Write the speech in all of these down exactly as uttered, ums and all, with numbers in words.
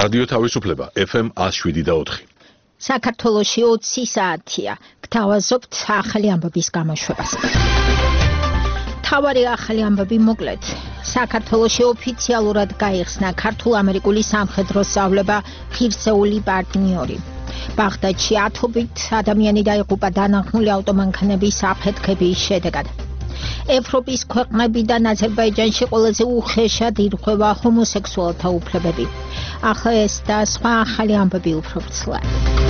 რადიო თავისუფლება ეფ ემ one oh seven და four. საქართველოში ოცი საათია. გთავაზობთ ახალი ამბების გამოშვებას. თავარი ახალი ამბები მოკლედ. საქართველოში ოფიციალურად გაიხსნა ქართულ-ამერიკული სამხედრო სწავლება ღირსეული პარტნიორი. ბაღდადში ათობით ადამიანი დაიღუპა დანახმული ავტომანქანების აფეთქების შედეგად. ევროპის ქვეყნებიდან აზერბაიჯანში ყველაზე უხეშად ირღვევა ჰომოსექსუალთა უფლებები. ახლა ეს და სხვა ახალი ამბები უფრო ვრცლად.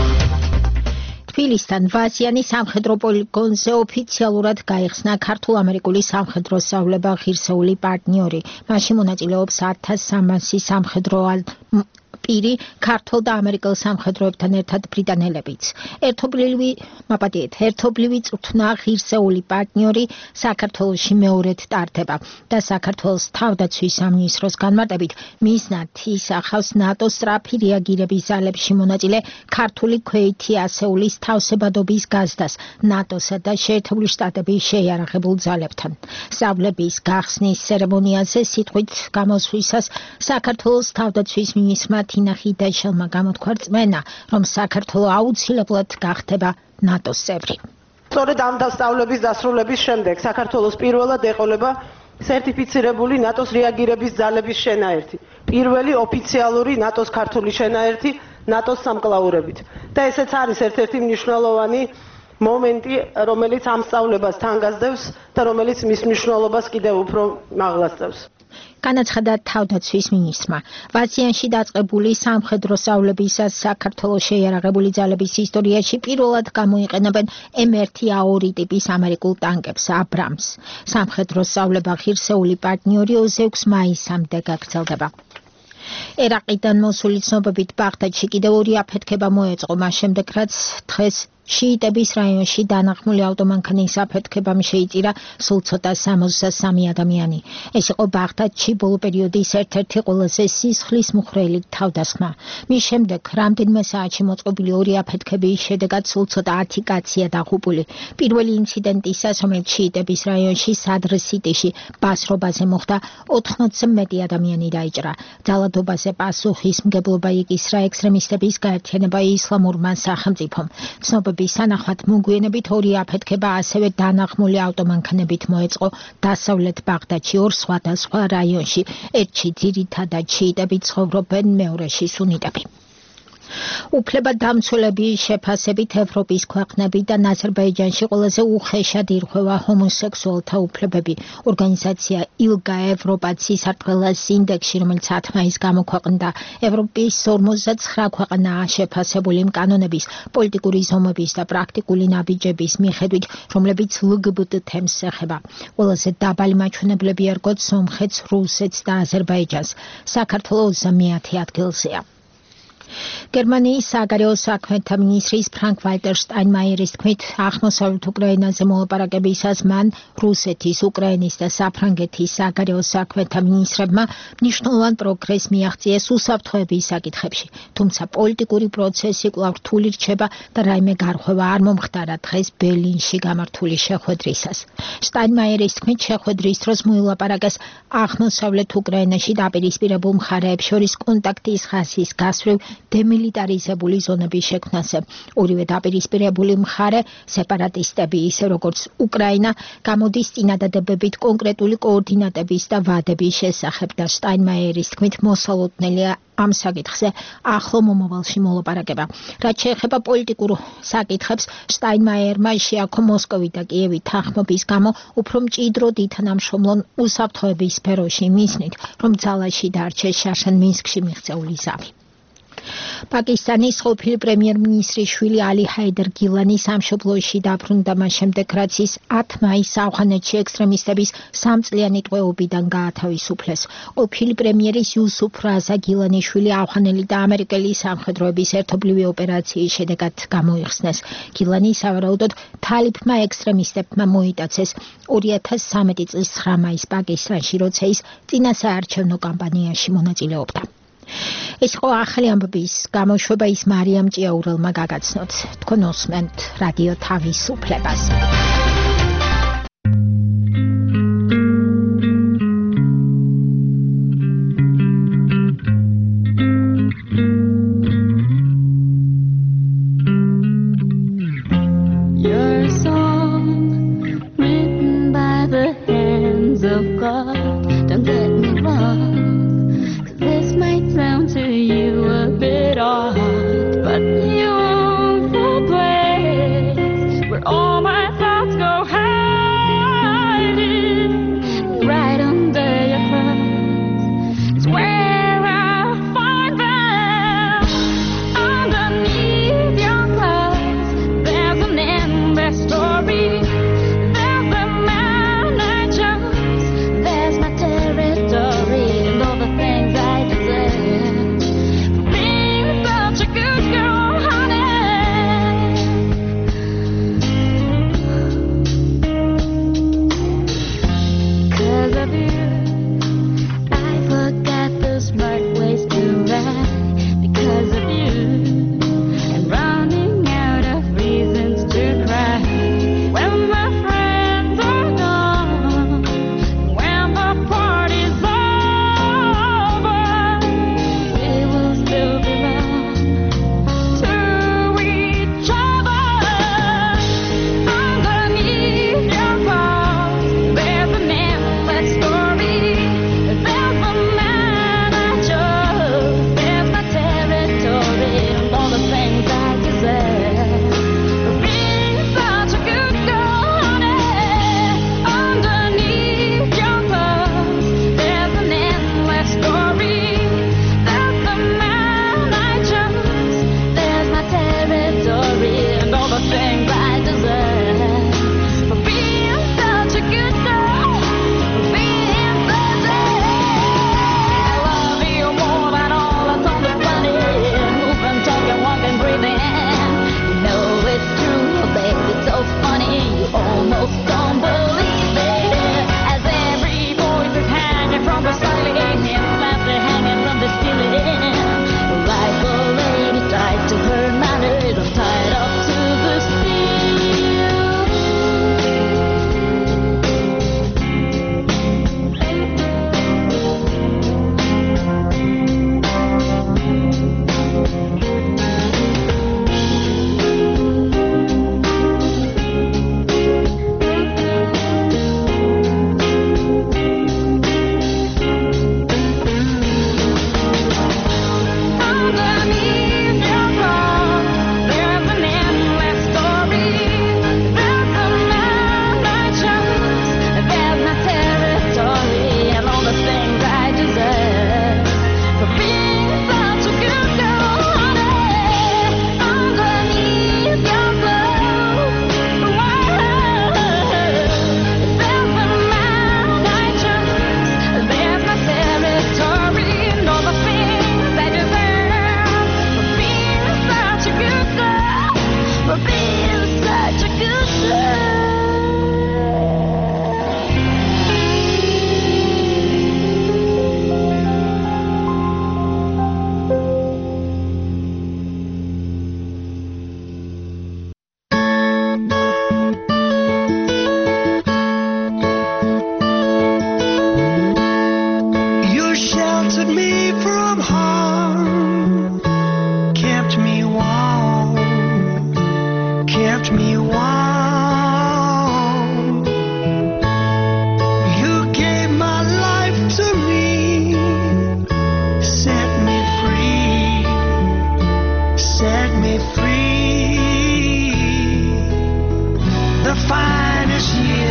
თბილისთან ვაზიანი სამხედრო პოლიგონზე ოფიციალურად გაიხსნა ქართულ-ამერიკული სამხედრო სწავლება ღირსეული პარტნიორი. მაშინ მონაწილეობს ათას სამასი სამხედრო პირი ქართულ და ამერიკელ სამხედროებთან ერთად ბრიტანელებიც. ერთობლივი მაპატიეთ, ერთობლივი წვრთნა ღირსეული პარტნიორი საქართველოში მეორედ ტარდება და საქართველოს თავდაცვის სამინისტროს განმარტებით მიზნად ისახავს ნატოს სწრაფი რეაგირების ძალებში მონაწილე ქართული ქვეითი ასეულის თავსებადობის გაზდას ნატოსა და შეერთებული შტატების შეიარაღებულ ძალებთან. სწავლების გახსნის ცერემონიაზე სიტყვით გამოსვლისას საქართველოს თავდაცვის მინისტრმა თინა ხიდაშელმა გამოთქვა რწმენა, რომ საქართველო აუცილებლად გახდება ნატოს წევრი. სწორედ ამ დასწავლების დასრულების შემდეგ საქართველოს პირველად ეყოლება სერტიფიცირებული ნატოს რეაგირების ძალების შენაერთი, პირველი ოფიციალური ნატოს ქართული შენაერთი ნატოს სამკლაურებით. და ესეც არის ერთ-ერთი მნიშვნელოვანი მომენტი, რომელიც ამ სწავლებას თან გასდევს და რომელიც მის მნიშვნელობას კიდევ უფრო მაღლასწევს. განაცხადა თავდაცვის მინისტრმა. ვაზიანში დაწყებული სამხედრო სწავლებისას საქართველოს შეიარაღებული ძალების ისტორიაში პირველად გამოიყენებენ ემ ერთი ა ორი ტიპის ამერიკულ ტანკებს აბრამს. სამხედრო სწავლება ღირსეული პარტნიორი ოცდაექვსი მაისამდე გაგრძელდება. ერაყიდან მოსული ცნობებით ბაღდადში კიდევ ორი აფეთქება მოეწყო, მას შემდეგ რაც დღეს შიიტების რაიონში დანახმული ავტომანქანის აფეთქებამ შეიწირა სულ ცოტა სამოცდასამი ადამიანი. ეს იყო ბაღდადში ბოლო პერიოდის ერთ-ერთი ყველაზე სისხლის მუხრელი თავდასხმა. მის შემდეგ რამდენიმე საათში მოწყობილი ორი აფეთქების შედეგად სულ ცოტა ათი კაცია დაღუპული. პირველი ინციდენტისას, რომელიც შიიტების რაიონში სადრ სიტიში ბასრობაზე მოხდა, ოთხმოცზე მეტი ადამიანი დაიჭრა. ძალადობაზე პასუხისმგებლობა იკისრა ექსტრემისტების გაერთიანება ისლამურმა სახელმწიფომ. სანახმად მოგვიანებით ორი აფეთქება ასევე დანახმული ავტომანქანებით მოეწყო დასავლეთ ბაღდადში ორ სხვადასხვა რაიონში. ერთში ძირითადად შიიტები ცხოვრობენ, მეორეში სუნიტები. უფლებადამცველების შეფასებით ევროპის ქვეყნებიდან აზერბაიჯანში ყველაზე უხეშად ირღვევა ჰომოსექსუალთა უფლებები. ორგანიზაცია ილგა ევროპაც სისარტყელას ინდექსში, რომელიც ათი მაისს გამოქვეყნდა, ევროპის ორმოცდათსხრა ქვეყანაა შეფასებული იმ კანონების, პოლიტიკური ზომების და პრაქტიკული ნაბიჯების მიხედვით, რომლებიც ელ გი ბი ტი თემს ეხება. ყველაზე დაბალი მაჩვენებლები ერგოთ სომხეთს, რუსეთს და აზერბაიჯანს. საქართველო ოცდამეათე ადგილზეა. გერმანიის საგარეო საქმეთა მინისტრის ფრანკ ვალტერ შტაინმაიერის თქმით, აღმოსავლეთ უკრაინაზე მოლაპარაკებისას მან რუსეთის, უკრაინის და საფრანგეთის საგარეო საქმეთა მინისტრებმა მნიშვნელოვან პროგრესს მიაღწიეს უსაფრთხოების საკითხებში. თუმცა პოლიტიკური პროცესი კვლავ რთული რჩება და რაიმე გარღვევა არ მომხდარა დღეს ბერლინში გამართული შეხვედრისას. შტაინმაიერის თქმით, შეხვედრის დროს მოილაპარაკეს აღმოსავლეთ უკრაინაში დაპირისპირებულ მხარეებს შორის კონტაქტის ხაზის გასწვრივ დემილიტარიზებული ზონების შექმნაზე. ორივე დაპირისპირებული მხარე, სეპარატისტები, ისე როგორც უკრაინა, გამოდის წინადადებებით კონკრეტული კოორდინატების და ვადების შესახებ და შტაინმაიერის თქმით, მოსალოდნელია ამ საკითხზე ახლო მომავალში მოლაპარაკება. რაც შეეხება პოლიტიკურ საკითხებს, შტაინმაიერმა შეაქო მოსკოვი და კიევი თანხმობის გამო უფრო მჭიდროდ ითანამშრომლონ უსაფრთხოების სფეროში მისნით, რომ ძალაში დარჩეს შაშან მინსკში მიღწეული ზავი. პაკისტანის ყოფილი პრემიერ-მინისტრის შვილი ალი ჰაიდარ გილანი სამშობლოში დაბრუნდა მას შემდეგ, რაც ის ათი მაისს ავღანეთში ექსტრემისტების სამწლიანი ტყვეობიდან გაათავისუფლეს. ყოფილი პრემიერის იუსუფ რაზა გილანიშვილი ავღანელი და ამერიკელი სამხედროების ერთობლივი ოპერაციის შედეგად გამოიხსნეს. გილანი სავარაუდოდ თალიფმა ექსტრემისტებმა მოიტაცეს ორი ათას სამეტი წლის ცხრა მაისს პაკისტანში, როცა ის წინასაარჩევნო კამპანიაში მონაწილეობდა. ეს იყო ახალი ამბების გამოშვება, ის მარიამ ჭიაურელმა გაგაცნოთ. თქვენ უსმენთ რადიო თავისუფლებას. Mm-hmm.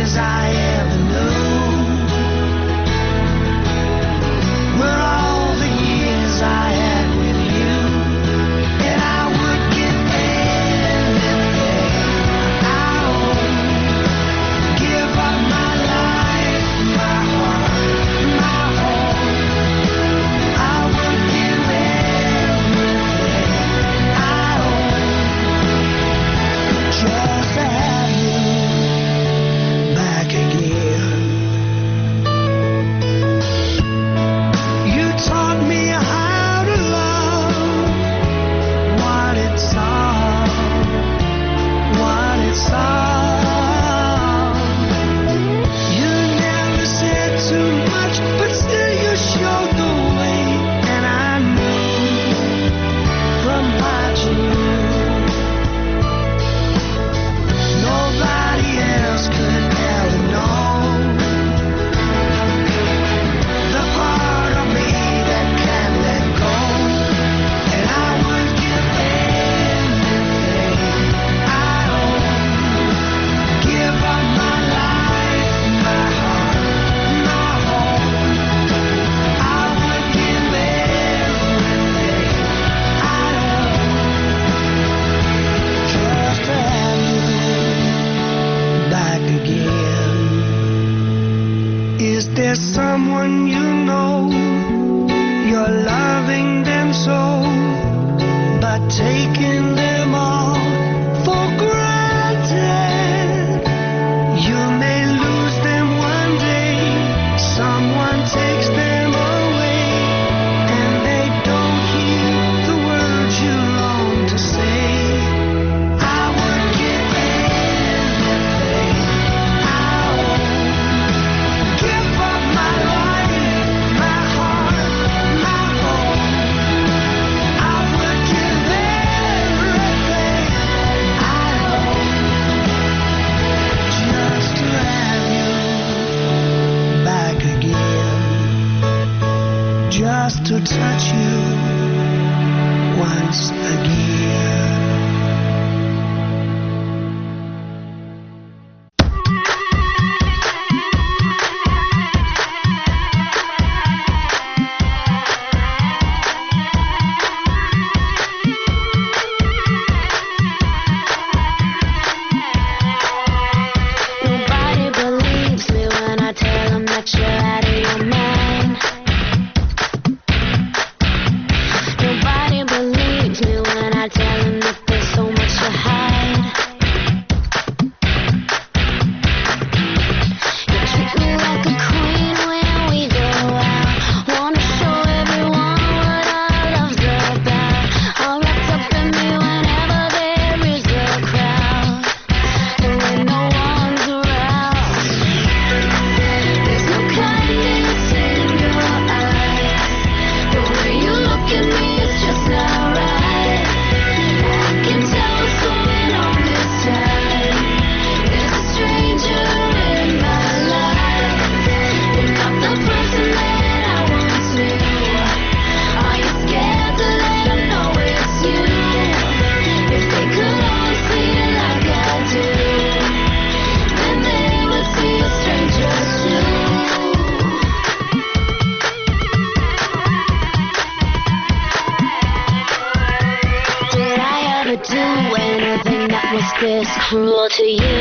this cruel to you?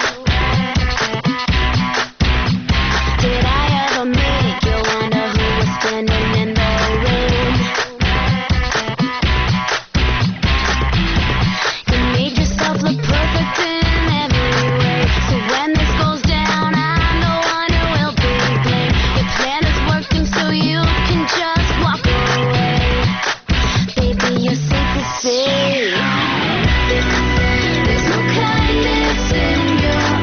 Did I ever make you wonder who was standing in the room? You made yourself look perfect in every way, so when this goes down, I'm the one who will be blamed. Your plan is working, so you can just walk away. Baby, you're safe to say. There's no kindness in your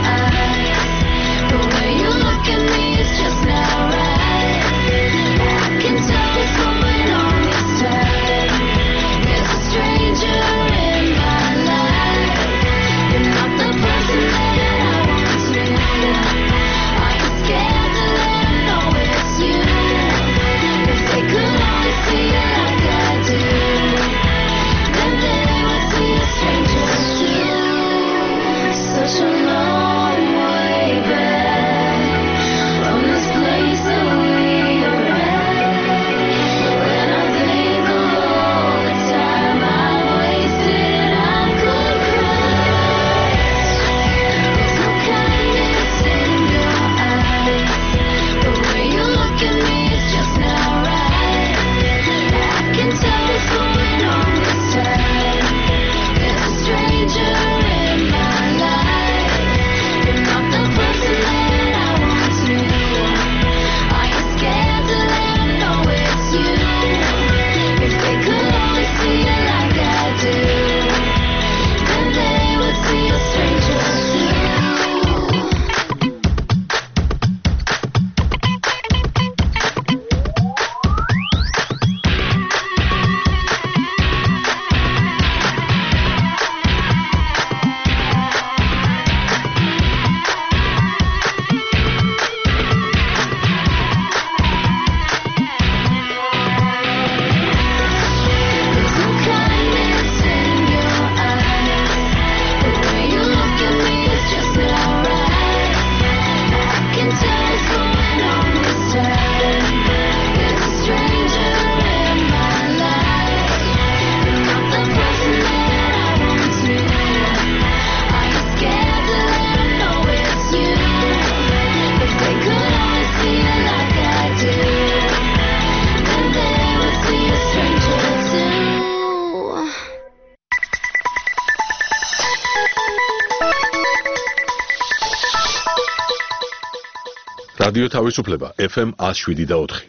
რადიო თავისუფლება ეფ ემ one oh seven და four.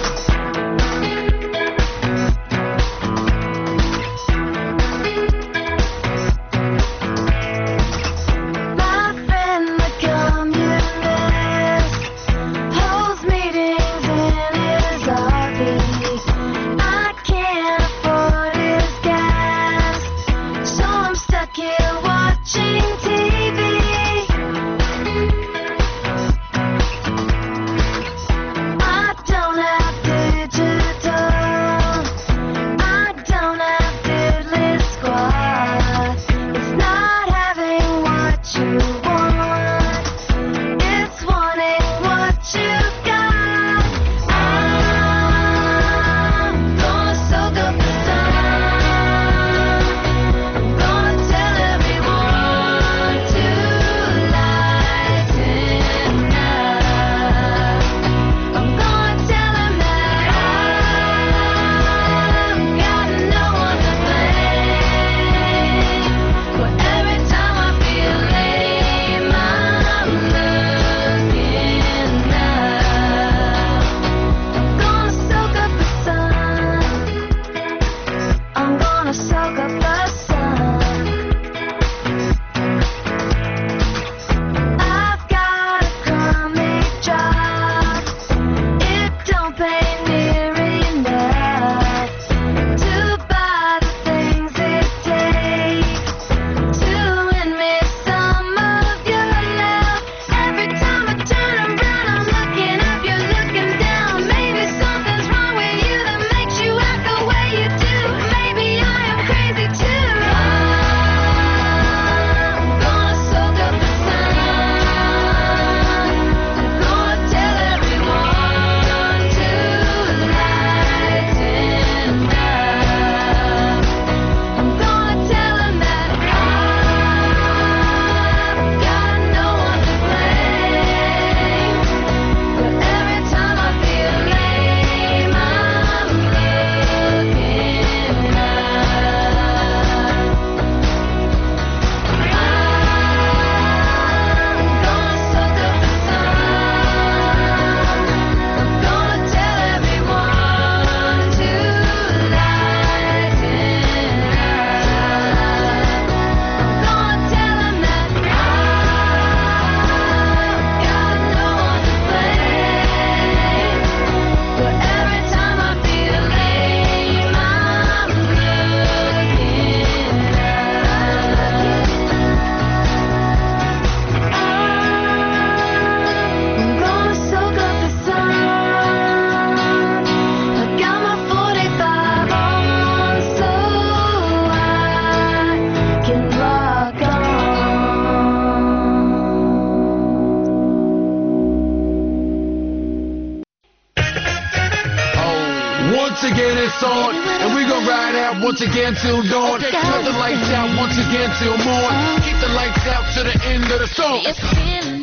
Once again it's on, and we gon' ride out once again till dawn. Turn the lights out once again till morn. Keep the lights out to the end of the song. It's feeling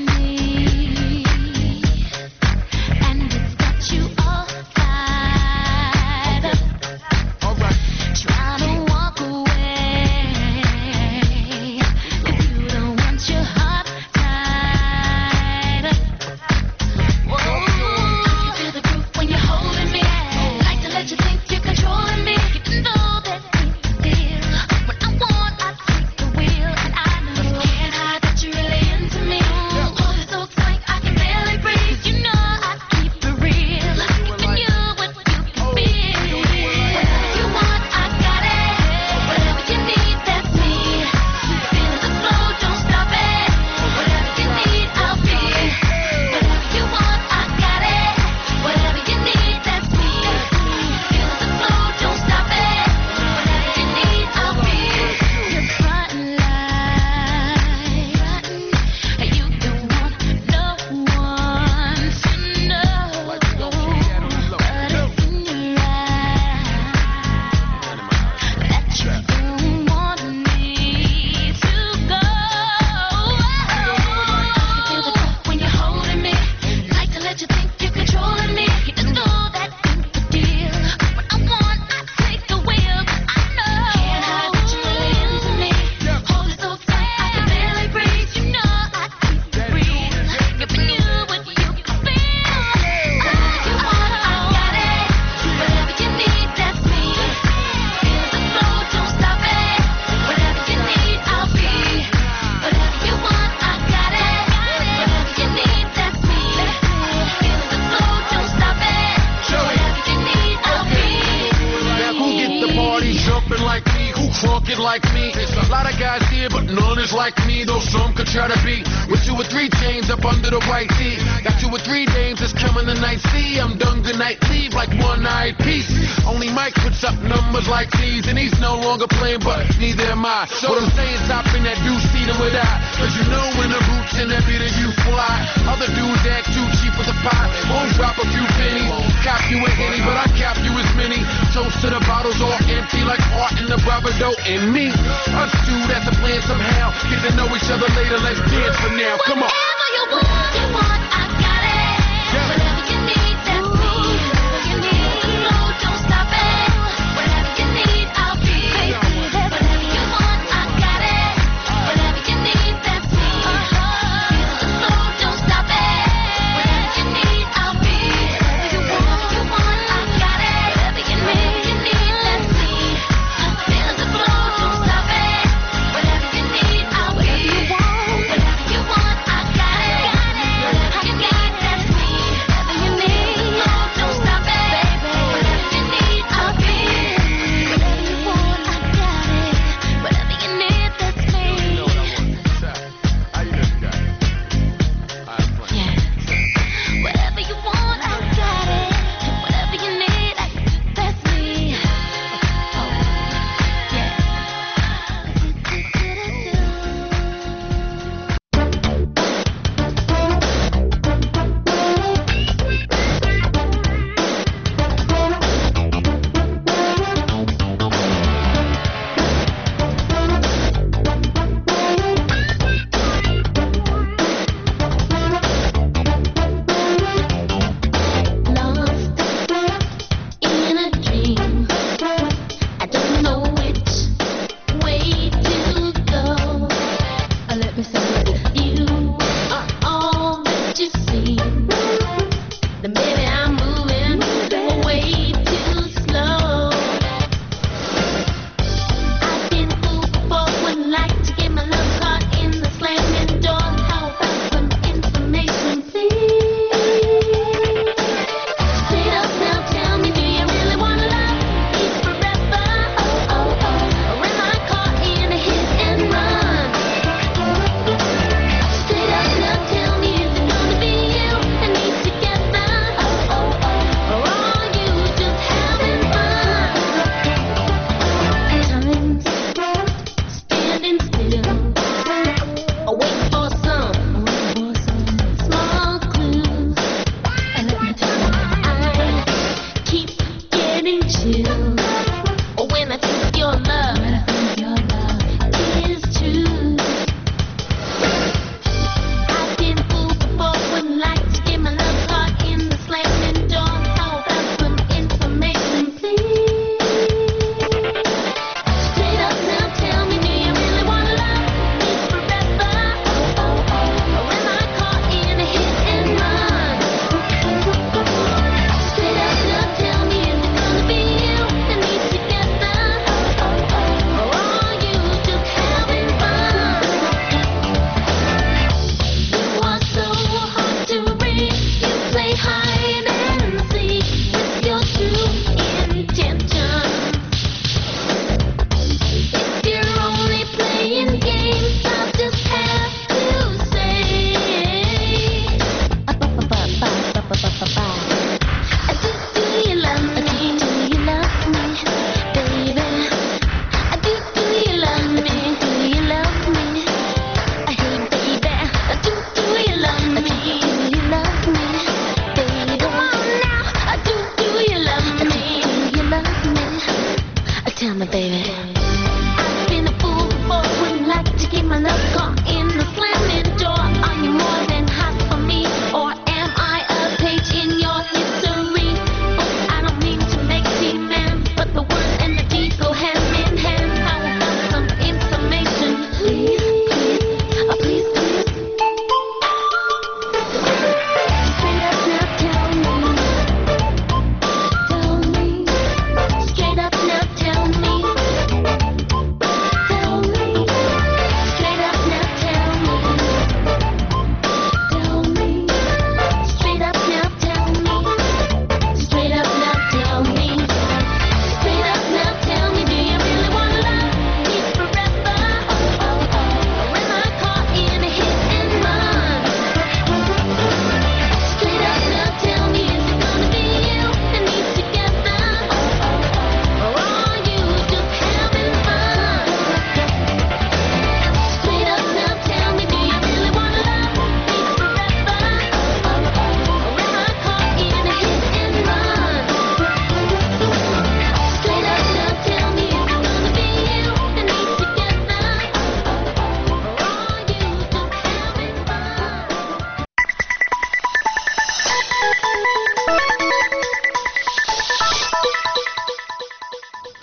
me, and it's got you all fired up. All right. Trying to walk away, 'cause you don't want your heart tied up. Whoa, you feel the groove when you're holding me. Like to let you think you're controlling me. You know that we feel when I want, I take the wheel, and I know can't hide that you're really into me. like me. A lot of guys here, but none is like me. Though some could try to be with two or three chains up under the white tee. Got two or three dames that's coming tonight. See, I'm done. Good night, leave like one eyed piece. Only Mike puts up numbers like these, and he's no longer playing, but neither am I. So what I'm saying, top in that deuce seat and without. Cause you know when the roots in that beat and you fly. Other dudes act too cheap with the pot. Won't drop a few pennies. Cop you a henny, but I cap you as many. Toast to the bottles all empty like art in the Bravado and me. Us two, that's a plan somehow. Get to know each other later, let's dance for now. Come on. Whatever you want, you want, I got it. Whatever you need, that's me. Whatever you need, the flow, don't stop it. Whatever you need, I'll be. Whatever you want, I got it. Whatever you need, that's me. Feel the flow, don't stop it. Whatever you need, I'll be. Whatever you want, I got it. Whatever you need, that's me. Feel the flow, don't stop it. Whatever you need, I'll be. Whatever you want, I got it. Whatever you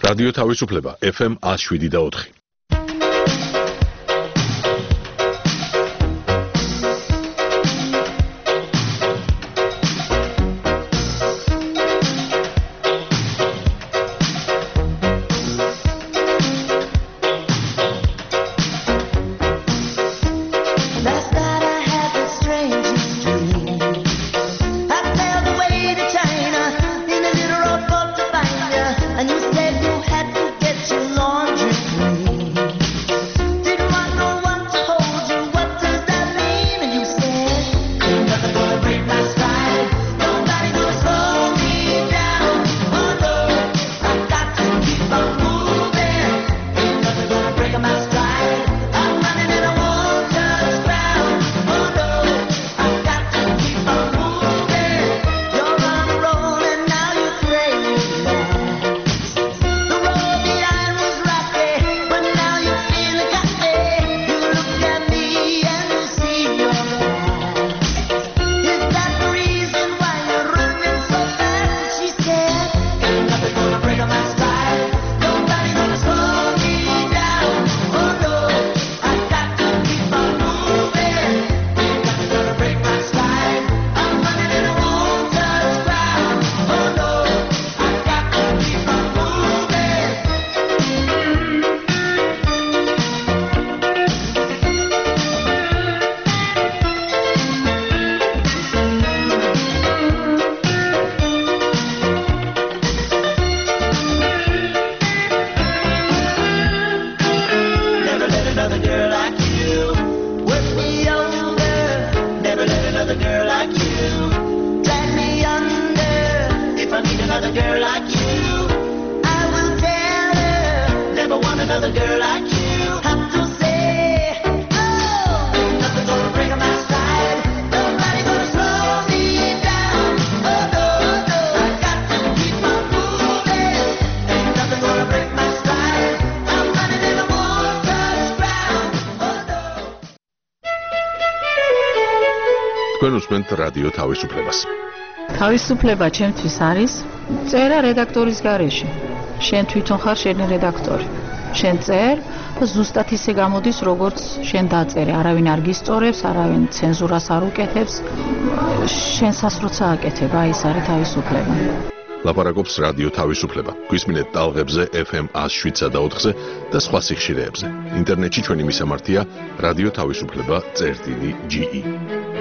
რადიო თავისუფლება ეფ ემ one oh seven და four. თქვენ უსმენთ რადიო თავისუფლებას. თავისუფლება ჩემთვის არის წერა რედაქტორის გარეშე. შენ თვითონ ხარ შენი რედაქტორი. შენ წერ და ზუსტად ისე გამოდის, როგორც შენ დაწერე. არავინ არ გისწორებს, არავინ ცენზურას არ უკეთებს. შენსას როცა აკეთებ, აი ეს არის თავისუფლება. ლაპარაკობს რადიო თავისუფლება. გვისმინეთ ტალღებზე ეფ ემ one oh seven და four-ზე და სხვა სიხშირეებზე. ინტერნეტში ჩვენი მისამართია რადიო თავისუფლება წერტილი ჯი ი.